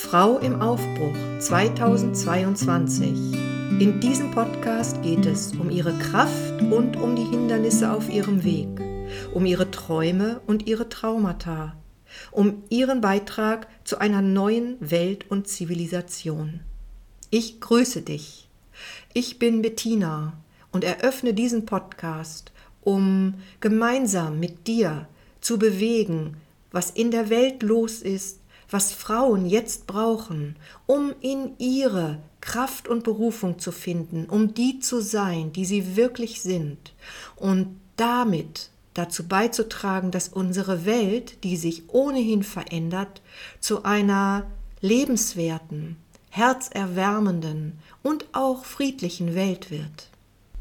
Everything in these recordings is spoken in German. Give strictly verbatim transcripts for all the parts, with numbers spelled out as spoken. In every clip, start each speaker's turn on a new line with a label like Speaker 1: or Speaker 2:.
Speaker 1: Frau im Aufbruch zweitausendzweiundzwanzig. In diesem Podcast geht es um ihre Kraft und um die Hindernisse auf ihrem Weg, um ihre Träume und ihre Traumata, um ihren Beitrag zu einer neuen Welt und Zivilisation. Ich grüße dich. Ich bin Bettina und eröffne diesen Podcast, um gemeinsam mit dir zu bewegen, was in der Welt los ist, was Frauen jetzt brauchen, um in ihre Kraft und Berufung zu finden, um die zu sein, die sie wirklich sind und damit dazu beizutragen, dass unsere Welt, die sich ohnehin verändert, zu einer lebenswerten, herzerwärmenden und auch friedlichen Welt wird.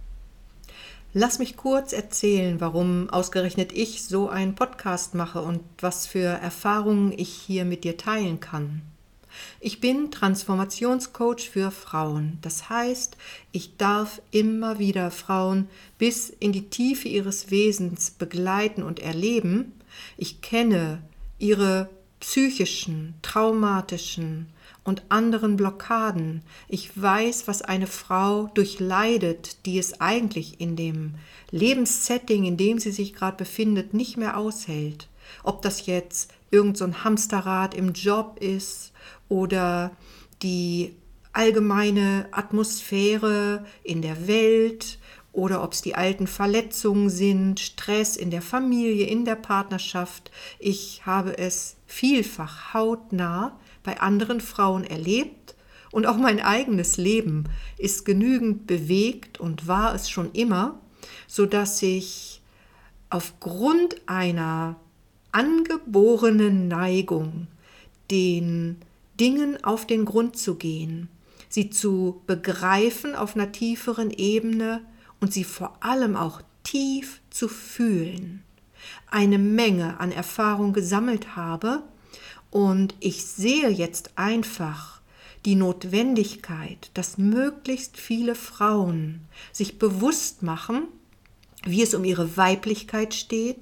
Speaker 1: Lass mich kurz erzählen, warum ausgerechnet ich so einen Podcast mache und was für Erfahrungen ich hier mit dir teilen kann. Ich bin Transformationscoach für Frauen. Das heißt, ich darf immer wieder Frauen bis in die Tiefe ihres Wesens begleiten und erleben. Ich kenne ihre psychischen, traumatischen und anderen Blockaden. Ich weiß, was eine Frau durchleidet, die es eigentlich in dem Lebenssetting, in dem sie sich gerade befindet, nicht mehr aushält. Ob das jetzt irgend so ein Hamsterrad im Job ist oder die allgemeine Atmosphäre in der Welt oder ob es die alten Verletzungen sind, Stress in der Familie, in der Partnerschaft. Ich habe es vielfach hautnah bei anderen Frauen erlebt und auch mein eigenes Leben ist genügend bewegt und war es schon immer, sodass ich aufgrund einer angeborenen Neigung, den Dingen auf den Grund zu gehen, sie zu begreifen auf einer tieferen Ebene und sie vor allem auch tief zu fühlen, eine Menge an Erfahrung gesammelt habe. Und ich sehe jetzt einfach die Notwendigkeit, dass möglichst viele Frauen sich bewusst machen, wie es um ihre Weiblichkeit steht,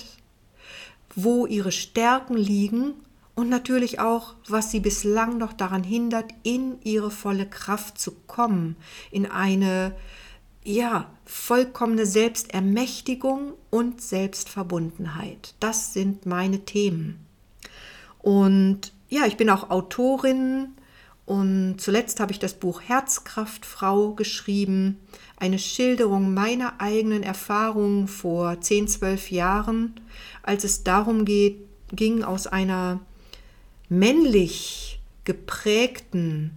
Speaker 1: wo ihre Stärken liegen und natürlich auch, was sie bislang noch daran hindert, in ihre volle Kraft zu kommen, in eine ja, vollkommene Selbstermächtigung und Selbstverbundenheit. Das sind meine Themen. Und ja, ich bin auch Autorin und zuletzt habe ich das Buch Herzkraftfrau geschrieben, eine Schilderung meiner eigenen Erfahrungen vor zehn, zwölf Jahren, als es darum geht, ging, aus einer männlich geprägten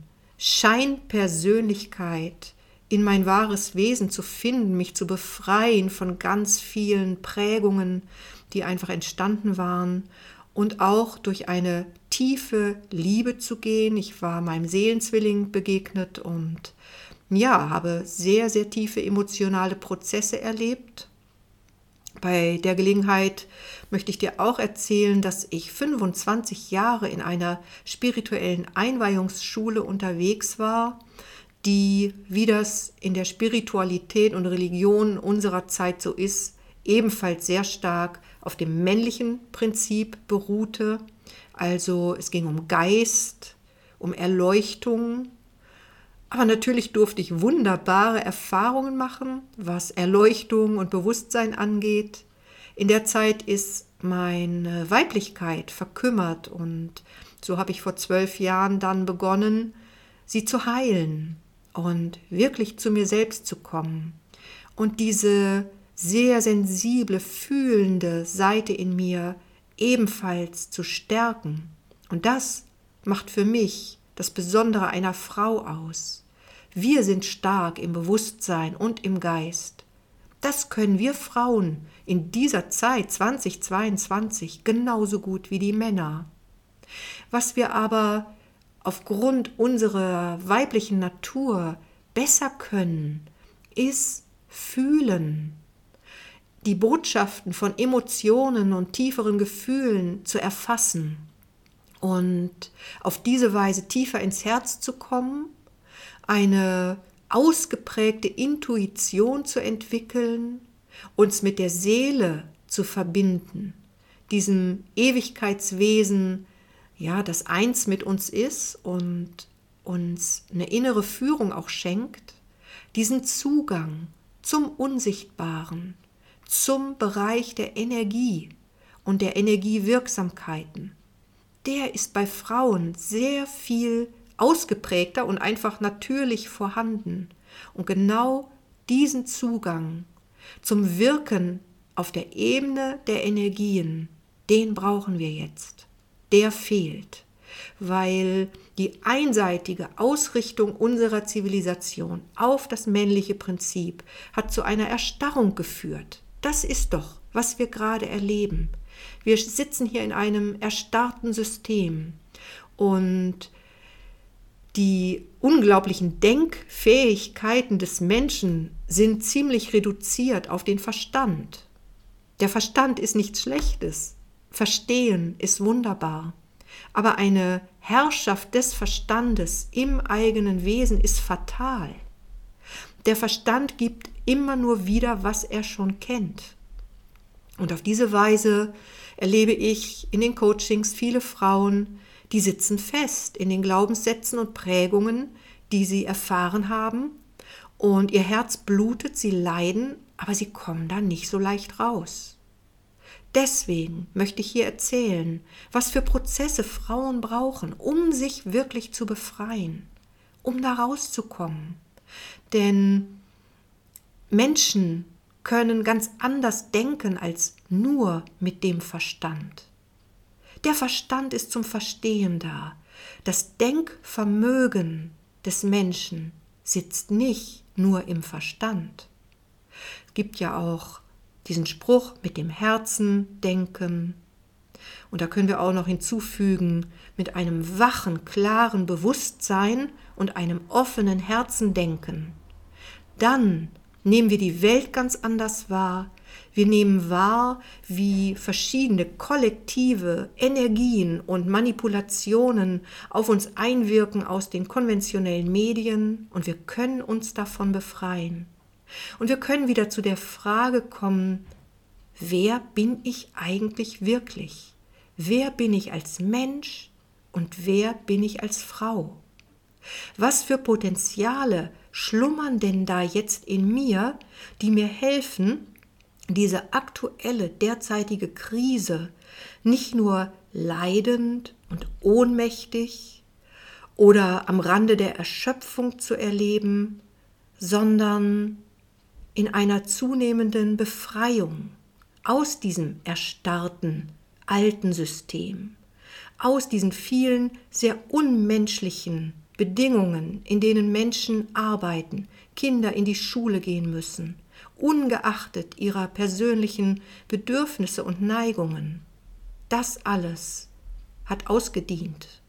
Speaker 1: Scheinpersönlichkeit in mein wahres Wesen zu finden, mich zu befreien von ganz vielen Prägungen, die einfach entstanden waren. Und auch durch eine tiefe Liebe zu gehen. Ich war meinem Seelenzwilling begegnet und ja, habe sehr, sehr tiefe emotionale Prozesse erlebt. Bei der Gelegenheit möchte ich dir auch erzählen, dass ich fünfundzwanzig Jahre in einer spirituellen Einweihungsschule unterwegs war, die, wie das in der Spiritualität und Religion unserer Zeit so ist, ebenfalls sehr stark auf dem männlichen Prinzip beruhte. Also es ging um Geist, um Erleuchtung. Aber natürlich durfte ich wunderbare Erfahrungen machen, was Erleuchtung und Bewusstsein angeht. In der Zeit ist meine Weiblichkeit verkümmert und so habe ich vor zwölf Jahren dann begonnen, sie zu heilen und wirklich zu mir selbst zu kommen. Und diese sehr sensible, fühlende Seite in mir ebenfalls zu stärken. Und das macht für mich das Besondere einer Frau aus. Wir sind stark im Bewusstsein und im Geist. Das können wir Frauen in dieser Zeit zweitausendzweiundzwanzig genauso gut wie die Männer. Was wir aber aufgrund unserer weiblichen Natur besser können, ist fühlen. Die Botschaften von Emotionen und tieferen Gefühlen zu erfassen und auf diese Weise tiefer ins Herz zu kommen, eine ausgeprägte Intuition zu entwickeln, uns mit der Seele zu verbinden, diesem Ewigkeitswesen ja, das eins mit uns ist und uns eine innere Führung auch schenkt, diesen Zugang zum Unsichtbaren, zum Bereich der Energie und der Energiewirksamkeiten, der ist bei Frauen sehr viel ausgeprägter und einfach natürlich vorhanden. Und genau diesen Zugang zum Wirken auf der Ebene der Energien, den brauchen wir jetzt. Der fehlt, weil die einseitige Ausrichtung unserer Zivilisation auf das männliche Prinzip hat zu einer Erstarrung geführt. Das ist doch, was wir gerade erleben. Wir sitzen hier in einem erstarrten System und die unglaublichen Denkfähigkeiten des Menschen sind ziemlich reduziert auf den Verstand. Der Verstand ist nichts Schlechtes. Verstehen ist wunderbar. Aber eine Herrschaft des Verstandes im eigenen Wesen ist fatal. Der Verstand gibt immer nur wieder, was er schon kennt. Und auf diese Weise erlebe ich in den Coachings viele Frauen, die sitzen fest in den Glaubenssätzen und Prägungen, die sie erfahren haben. Und ihr Herz blutet, sie leiden, aber sie kommen da nicht so leicht raus. Deswegen möchte ich hier erzählen, was für Prozesse Frauen brauchen, um sich wirklich zu befreien, um da rauszukommen. Denn Menschen können ganz anders denken als nur mit dem Verstand. Der Verstand ist zum Verstehen da. Das Denkvermögen des Menschen sitzt nicht nur im Verstand. Es gibt ja auch diesen Spruch mit dem Herzen denken. Und da können wir auch noch hinzufügen, mit einem wachen, klaren Bewusstsein und einem offenen Herzen denken. Dann nehmen wir die Welt ganz anders wahr. Wir nehmen wahr, wie verschiedene kollektive Energien und Manipulationen auf uns einwirken aus den konventionellen Medien und wir können uns davon befreien. Und wir können wieder zu der Frage kommen, wer bin ich eigentlich wirklich? Wer bin ich als Mensch und wer bin ich als Frau? Was für Potenziale schlummern denn da jetzt in mir, die mir helfen, diese aktuelle, derzeitige Krise nicht nur leidend und ohnmächtig oder am Rande der Erschöpfung zu erleben, sondern in einer zunehmenden Befreiung aus diesem erstarrten, alten System, aus diesen vielen sehr unmenschlichen Bedingungen, in denen Menschen arbeiten, Kinder in die Schule gehen müssen, ungeachtet ihrer persönlichen Bedürfnisse und Neigungen. Das alles hat ausgedient.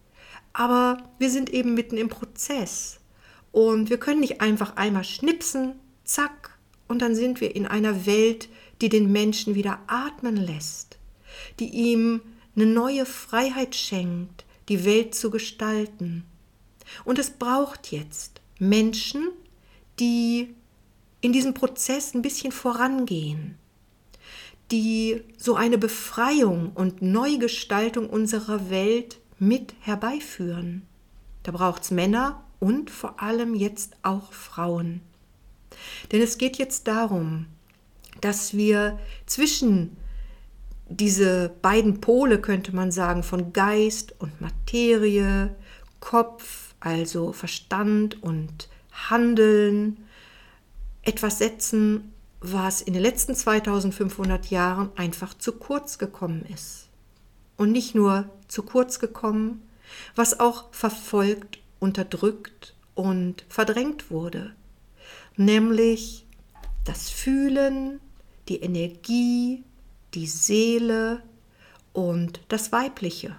Speaker 1: Aber wir sind eben mitten im Prozess und wir können nicht einfach einmal schnipsen, zack, und dann sind wir in einer Welt, die den Menschen wieder atmen lässt, die ihm eine neue Freiheit schenkt, die Welt zu gestalten. Und es braucht jetzt Menschen, die in diesem Prozess ein bisschen vorangehen, die so eine Befreiung und Neugestaltung unserer Welt mit herbeiführen. Da braucht es Männer und vor allem jetzt auch Frauen. Denn es geht jetzt darum, dass wir zwischen diese beiden Pole, könnte man sagen, von Geist und Materie, Kopf, also Verstand und Handeln, etwas setzen, was in den letzten zweitausendfünfhundert Jahren einfach zu kurz gekommen ist. Und nicht nur zu kurz gekommen, was auch verfolgt, unterdrückt und verdrängt wurde. Nämlich das Fühlen, die Energie, die Seele und das Weibliche.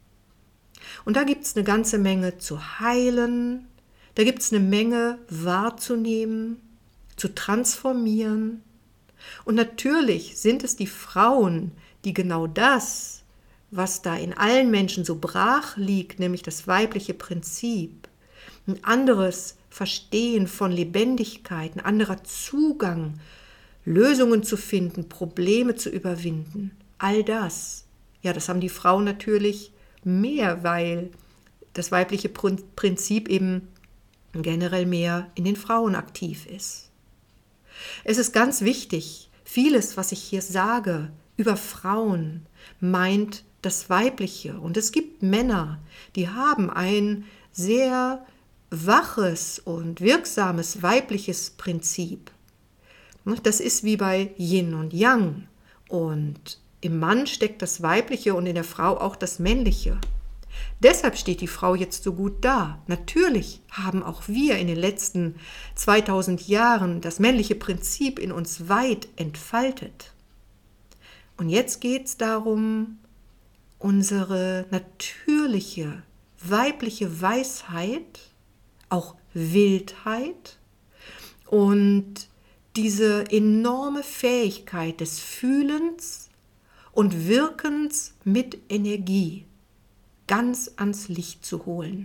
Speaker 1: Und da gibt es eine ganze Menge zu heilen, da gibt es eine Menge wahrzunehmen, zu transformieren. Und natürlich sind es die Frauen, die genau das, was da in allen Menschen so brach liegt, nämlich das weibliche Prinzip, ein anderes Verstehen von Lebendigkeit, ein anderer Zugang, Lösungen zu finden, Probleme zu überwinden, all das, ja, das haben die Frauen natürlich mehr, weil das weibliche Prinzip eben generell mehr in den Frauen aktiv ist. Es ist ganz wichtig, vieles, was ich hier sage über Frauen, meint das Weibliche. Und es gibt Männer, die haben ein sehr waches und wirksames weibliches Prinzip. Das ist wie bei Yin und Yang. Und im Mann steckt das Weibliche und in der Frau auch das Männliche. Deshalb steht die Frau jetzt so gut da. Natürlich haben auch wir in den letzten zweitausend Jahren das männliche Prinzip in uns weit entfaltet. Und jetzt geht es darum, unsere natürliche weibliche Weisheit, auch Wildheit und diese enorme Fähigkeit des Fühlens und Wirkens mit Energie ganz ans Licht zu holen.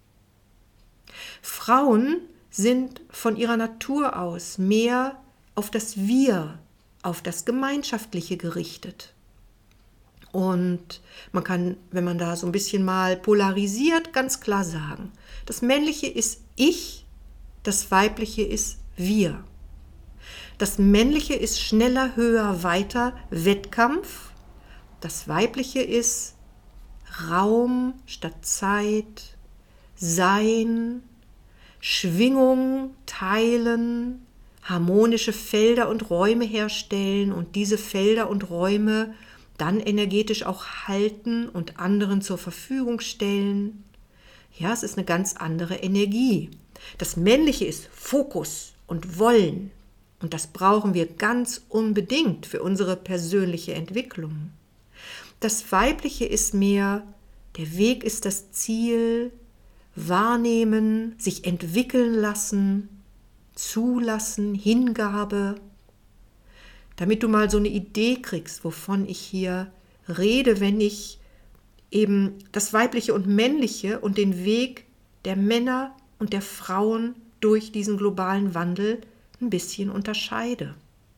Speaker 1: Frauen sind von ihrer Natur aus mehr auf das Wir, auf das Gemeinschaftliche gerichtet. Und man kann, wenn man da so ein bisschen mal polarisiert, ganz klar sagen, das Männliche ist Ich, das Weibliche ist Wir. Das Männliche ist schneller, höher, weiter, Wettkampf. Das Weibliche ist Raum statt Zeit, Sein, Schwingung, Teilen, harmonische Felder und Räume herstellen und diese Felder und Räume dann energetisch auch halten und anderen zur Verfügung stellen. Ja, es ist eine ganz andere Energie. Das Männliche ist Fokus und Wollen. Und das brauchen wir ganz unbedingt für unsere persönliche Entwicklung. Das Weibliche ist mehr, der Weg ist das Ziel, wahrnehmen, sich entwickeln lassen, zulassen, Hingabe. Damit du mal so eine Idee kriegst, wovon ich hier rede, wenn ich eben das Weibliche und Männliche und den Weg der Männer und der Frauen durch diesen globalen Wandel ein bisschen unterscheide.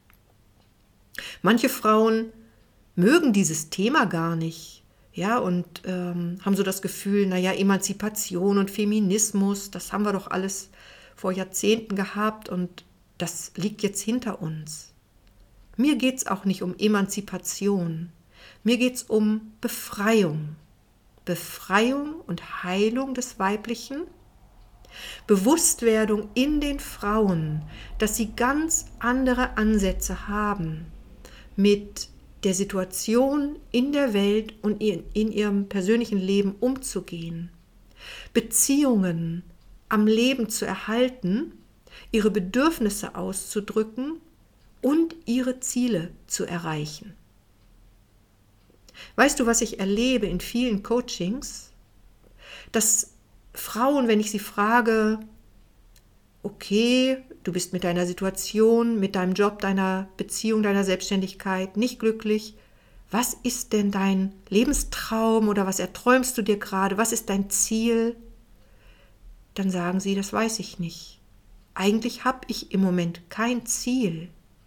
Speaker 1: Manche Frauen mögen dieses Thema gar nicht, ja, und ähm, haben so das Gefühl, naja, Emanzipation und Feminismus, das haben wir doch alles vor Jahrzehnten gehabt und das liegt jetzt hinter uns. Mir geht es auch nicht um Emanzipation, mir geht es um Befreiung. Befreiung und Heilung des Weiblichen, Bewusstwerdung in den Frauen, dass sie ganz andere Ansätze haben, mit der Situation in der Welt und in ihrem persönlichen Leben umzugehen, Beziehungen am Leben zu erhalten, ihre Bedürfnisse auszudrücken und ihre Ziele zu erreichen. Weißt du, was ich erlebe in vielen Coachings? Dass Frauen, wenn ich sie frage, okay, du bist mit deiner Situation, mit deinem Job, deiner Beziehung, deiner Selbstständigkeit nicht glücklich, was ist denn dein Lebenstraum oder was erträumst du dir gerade, was ist dein Ziel? Dann sagen sie, das weiß ich nicht. Eigentlich habe ich im Moment kein Ziel.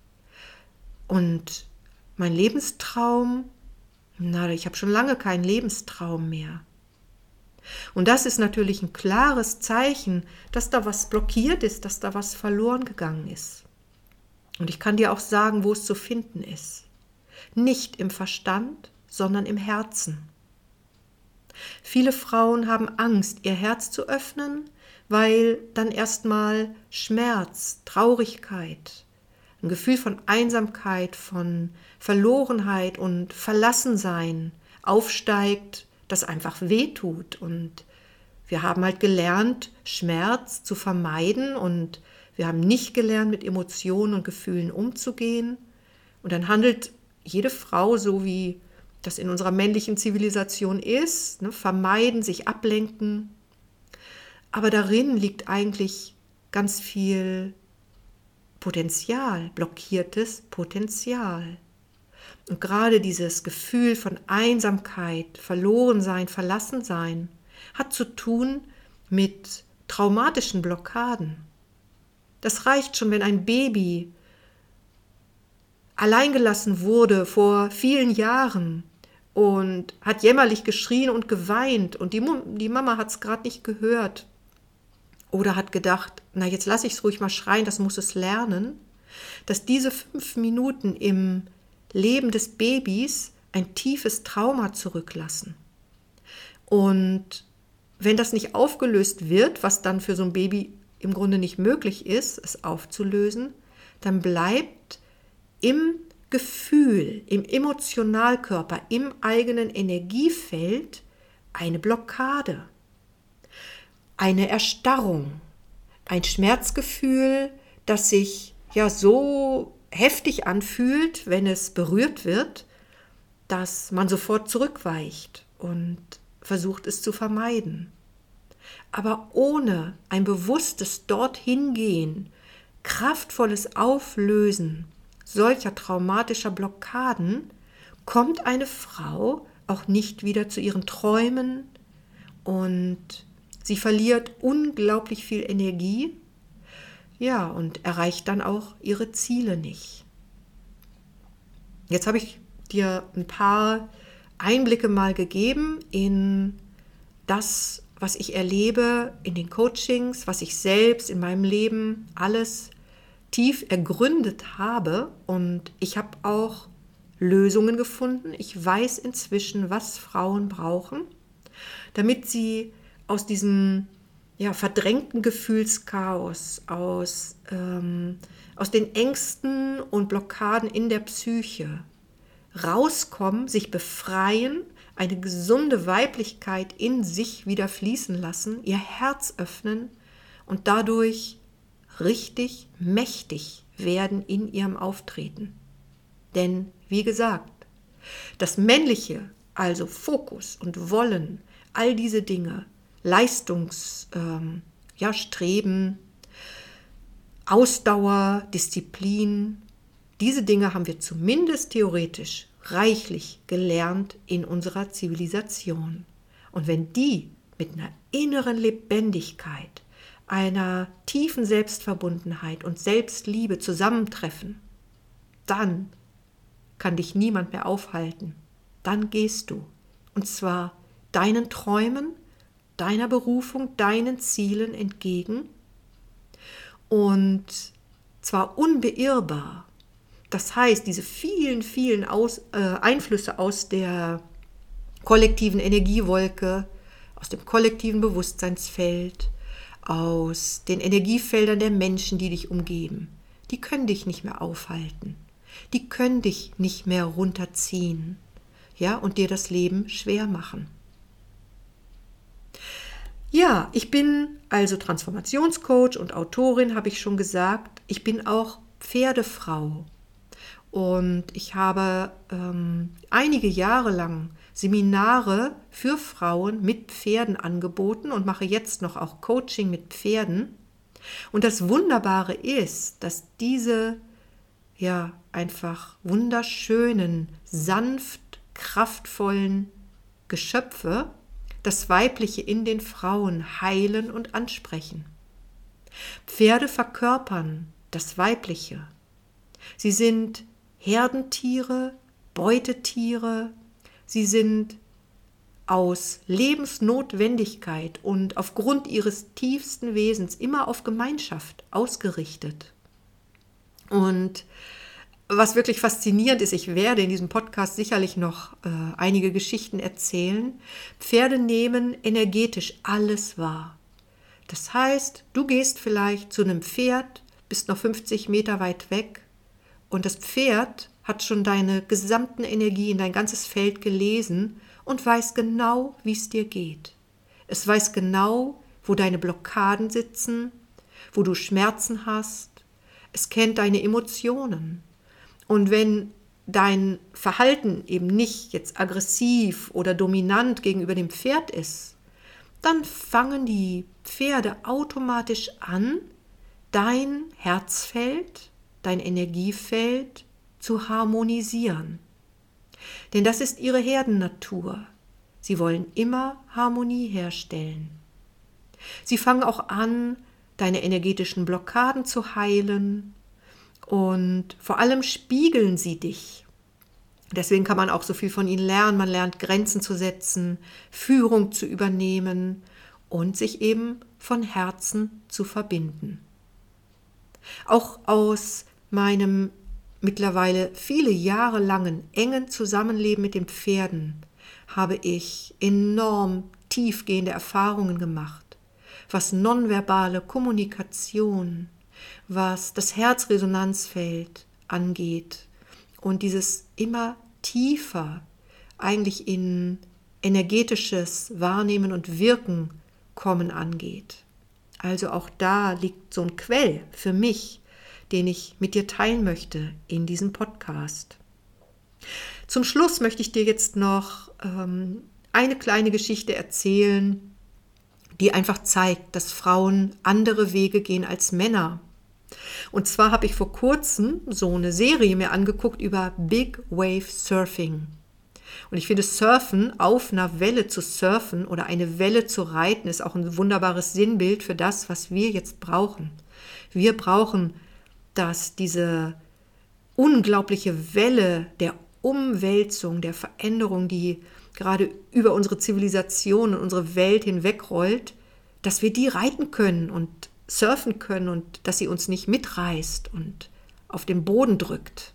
Speaker 1: Und mein Lebenstraum, na, ich habe schon lange keinen Lebenstraum mehr. Und das ist natürlich ein klares Zeichen, dass da was blockiert ist, dass da was verloren gegangen ist. Und ich kann dir auch sagen, wo es zu finden ist. Nicht im Verstand, sondern im Herzen. Viele Frauen haben Angst, ihr Herz zu öffnen, weil dann erstmal Schmerz, Traurigkeit, ein Gefühl von Einsamkeit, von Verlorenheit und Verlassensein aufsteigt, das einfach wehtut. Und wir haben halt gelernt, Schmerz zu vermeiden und wir haben nicht gelernt, mit Emotionen und Gefühlen umzugehen. Und dann handelt jede Frau so, wie das in unserer männlichen Zivilisation ist, ne, vermeiden, sich ablenken. Aber darin liegt eigentlich ganz viel Potenzial, blockiertes Potenzial. Und gerade dieses Gefühl von Einsamkeit, Verlorensein, Verlassensein hat zu tun mit traumatischen Blockaden. Das reicht schon, wenn ein Baby alleingelassen wurde vor vielen Jahren und hat jämmerlich geschrien und geweint und die, die Mama hat es gerade nicht gehört oder hat gedacht, na jetzt lasse ich es ruhig mal schreien, das muss es lernen, dass diese fünf Minuten im Leben des Babys ein tiefes Trauma zurücklassen. Und wenn das nicht aufgelöst wird, was dann für so ein Baby im Grunde nicht möglich ist, es aufzulösen, dann bleibt im Gefühl, im Emotionalkörper, im eigenen Energiefeld eine Blockade, eine Erstarrung, ein Schmerzgefühl, das sich ja so heftig anfühlt, wenn es berührt wird, dass man sofort zurückweicht und versucht es zu vermeiden. Aber ohne ein bewusstes Dorthin-Gehen, kraftvolles Auflösen solcher traumatischer Blockaden kommt eine Frau auch nicht wieder zu ihren Träumen und sie verliert unglaublich viel Energie, ja, und erreicht dann auch ihre Ziele nicht. Jetzt habe ich dir ein paar Einblicke mal gegeben in das, was ich erlebe in den Coachings, was ich selbst in meinem Leben alles tief ergründet habe, und ich habe auch Lösungen gefunden. Ich weiß inzwischen, was Frauen brauchen, damit sie aus diesem ja, verdrängten Gefühlschaos, aus, ähm, aus den Ängsten und Blockaden in der Psyche rauskommen, sich befreien, eine gesunde Weiblichkeit in sich wieder fließen lassen, ihr Herz öffnen und dadurch richtig mächtig werden in ihrem Auftreten. Denn, wie gesagt, das Männliche, also Fokus und Wollen, all diese Dinge, Leistungs, ähm, ja, Streben, Ausdauer, Disziplin, diese Dinge haben wir zumindest theoretisch reichlich gelernt in unserer Zivilisation. Und wenn die mit einer inneren Lebendigkeit, einer tiefen Selbstverbundenheit und Selbstliebe zusammentreffen, dann kann dich niemand mehr aufhalten. Dann gehst du. Und zwar deinen Träumen, deiner Berufung, deinen Zielen entgegen. Und zwar unbeirrbar. Das heißt, diese vielen, vielen aus, äh, Einflüsse aus der kollektiven Energiewolke, aus dem kollektiven Bewusstseinsfeld, aus den Energiefeldern der Menschen, die dich umgeben, die können dich nicht mehr aufhalten. Die können dich nicht mehr runterziehen, ja, und dir das Leben schwer machen. Ja, ich bin also Transformationscoach und Autorin, habe ich schon gesagt. Ich bin auch Pferdefrau. Und ich habe ähm, einige Jahre lang Seminare für Frauen mit Pferden angeboten und mache jetzt noch auch Coaching mit Pferden. Und das Wunderbare ist, dass diese ja einfach wunderschönen, sanft, kraftvollen Geschöpfe das Weibliche in den Frauen heilen und ansprechen. Pferde verkörpern das Weibliche. Sie sind Herdentiere, Beutetiere, sie sind aus Lebensnotwendigkeit und aufgrund ihres tiefsten Wesens immer auf Gemeinschaft ausgerichtet. Und was wirklich faszinierend ist, ich werde in diesem Podcast sicherlich noch äh, einige Geschichten erzählen, Pferde nehmen energetisch alles wahr. Das heißt, du gehst vielleicht zu einem Pferd, bist noch fünfzig Meter weit weg, und das Pferd hat schon deine gesamten Energien, dein ganzes Feld gelesen und weiß genau, wie es dir geht. Es weiß genau, wo deine Blockaden sitzen, wo du Schmerzen hast. Es kennt deine Emotionen. Und wenn dein Verhalten eben nicht jetzt aggressiv oder dominant gegenüber dem Pferd ist, dann fangen die Pferde automatisch an, dein Herzfeld, dein Energiefeld zu harmonisieren. Denn das ist ihre Herdennatur. Sie wollen immer Harmonie herstellen. Sie fangen auch an, deine energetischen Blockaden zu heilen, und vor allem spiegeln sie dich. Deswegen kann man auch so viel von ihnen lernen. Man lernt Grenzen zu setzen, Führung zu übernehmen und sich eben von Herzen zu verbinden. Auch aus meinem mittlerweile viele Jahre langen engen Zusammenleben mit den Pferden habe ich enorm tiefgehende Erfahrungen gemacht, was nonverbale Kommunikation, was das Herzresonanzfeld angeht und dieses immer tiefer eigentlich in energetisches Wahrnehmen und Wirken kommen angeht. Also auch da liegt so ein Quell für mich, den ich mit dir teilen möchte in diesem Podcast. Zum Schluss möchte ich dir jetzt noch ähm, eine kleine Geschichte erzählen, die einfach zeigt, dass Frauen andere Wege gehen als Männer. Und zwar habe ich vor kurzem so eine Serie mir angeguckt über Big Wave Surfing. Und ich finde, Surfen, auf einer Welle zu surfen oder eine Welle zu reiten, ist auch ein wunderbares Sinnbild für das, was wir jetzt brauchen. Wir brauchen, dass diese unglaubliche Welle der Umwälzung, der Veränderung, die gerade über unsere Zivilisation und unsere Welt hinwegrollt, dass wir die reiten können und surfen können und dass sie uns nicht mitreißt und auf den Boden drückt.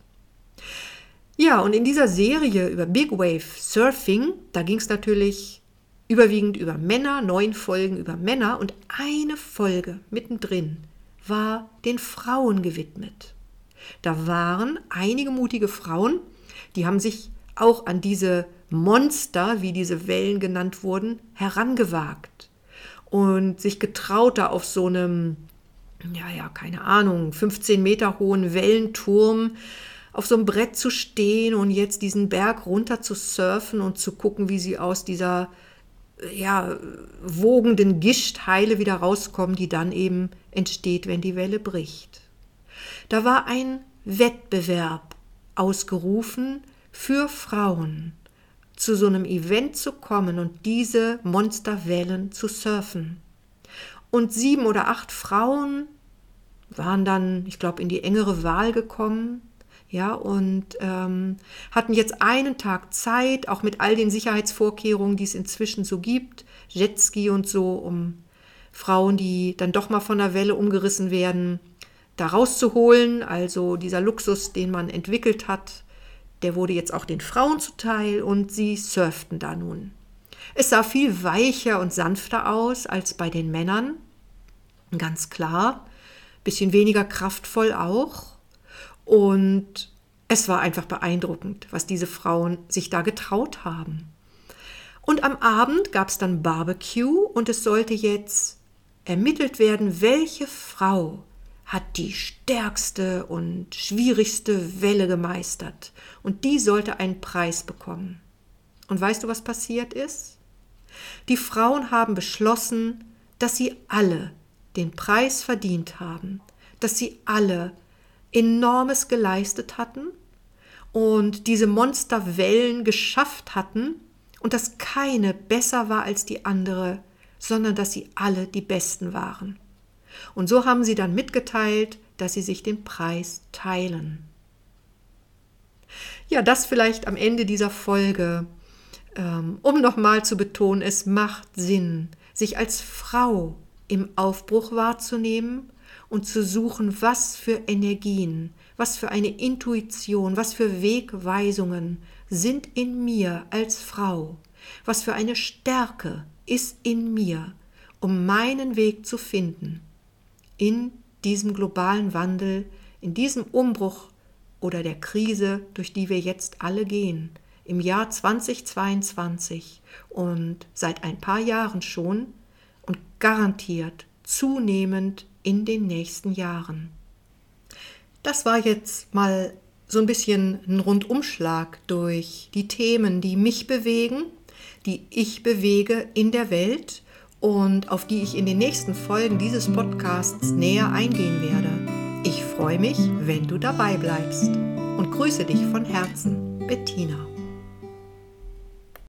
Speaker 1: Ja, und in dieser Serie über Big Wave Surfing, da ging es natürlich überwiegend über Männer, neun Folgen über Männer und eine Folge mittendrin war den Frauen gewidmet. Da waren einige mutige Frauen, die haben sich auch an diese Monster, wie diese Wellen genannt wurden, herangewagt und sich getraut, da auf so einem, ja, ja, keine Ahnung, fünfzehn Meter hohen Wellenturm auf so einem Brett zu stehen und jetzt diesen Berg runter zu surfen und zu gucken, wie sie aus dieser ja, wogenden Gischtheile wieder rauskommen, die dann eben entsteht, wenn die Welle bricht. Da war ein Wettbewerb ausgerufen für Frauen, zu so einem Event zu kommen und diese Monsterwellen zu surfen. Und sieben oder acht Frauen waren dann, ich glaube, in die engere Wahl gekommen, ja, und ähm, hatten jetzt einen Tag Zeit, auch mit all den Sicherheitsvorkehrungen, die es inzwischen so gibt, Jetski und so, um Frauen, die dann doch mal von der Welle umgerissen werden, da rauszuholen. Also dieser Luxus, den man entwickelt hat, der wurde jetzt auch den Frauen zuteil und sie surften da nun. Es sah viel weicher und sanfter aus als bei den Männern, ganz klar, bisschen weniger kraftvoll auch. Und es war einfach beeindruckend, was diese Frauen sich da getraut haben. Und am Abend gab es dann Barbecue und es sollte jetzt ermittelt werden, welche Frau hat die stärkste und schwierigste Welle gemeistert. Und die sollte einen Preis bekommen. Und weißt du, was passiert ist? Die Frauen haben beschlossen, dass sie alle den Preis verdient haben, dass sie alle Enormes geleistet hatten und diese Monsterwellen geschafft hatten und dass keine besser war als die andere, sondern dass sie alle die Besten waren. Und so haben sie dann mitgeteilt, dass sie sich den Preis teilen. Ja, das vielleicht am Ende dieser Folge, um nochmal zu betonen, es macht Sinn, sich als Frau im Aufbruch wahrzunehmen und zu suchen, was für Energien, was für eine Intuition, was für Wegweisungen sind in mir als Frau, was für eine Stärke ist in mir, um meinen Weg zu finden in diesem globalen Wandel, in diesem Umbruch oder der Krise, durch die wir jetzt alle gehen, im Jahr zweitausendzweiundzwanzig und seit ein paar Jahren schon und garantiert zunehmend in den nächsten Jahren. Das war jetzt mal so ein bisschen ein Rundumschlag durch die Themen, die mich bewegen, die ich bewege in der Welt und auf die ich in den nächsten Folgen dieses Podcasts näher eingehen werde. Ich freue mich, wenn du dabei bleibst und grüße dich von Herzen, Bettina.